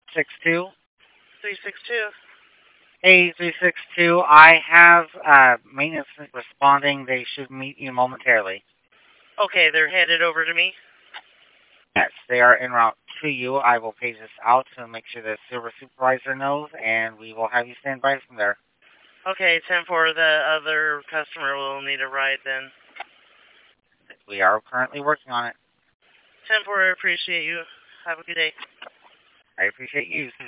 362. 362. Hey, 362, I have maintenance responding. They should meet you momentarily. Okay, they're headed over to me. Yes, they are en route to you. I will page this out to make sure the server supervisor knows, and we will have you stand by from there. Okay, 10-4, the other customer will need a ride then. We are currently working on it. 10-4, I appreciate you. Have a good day. I appreciate you.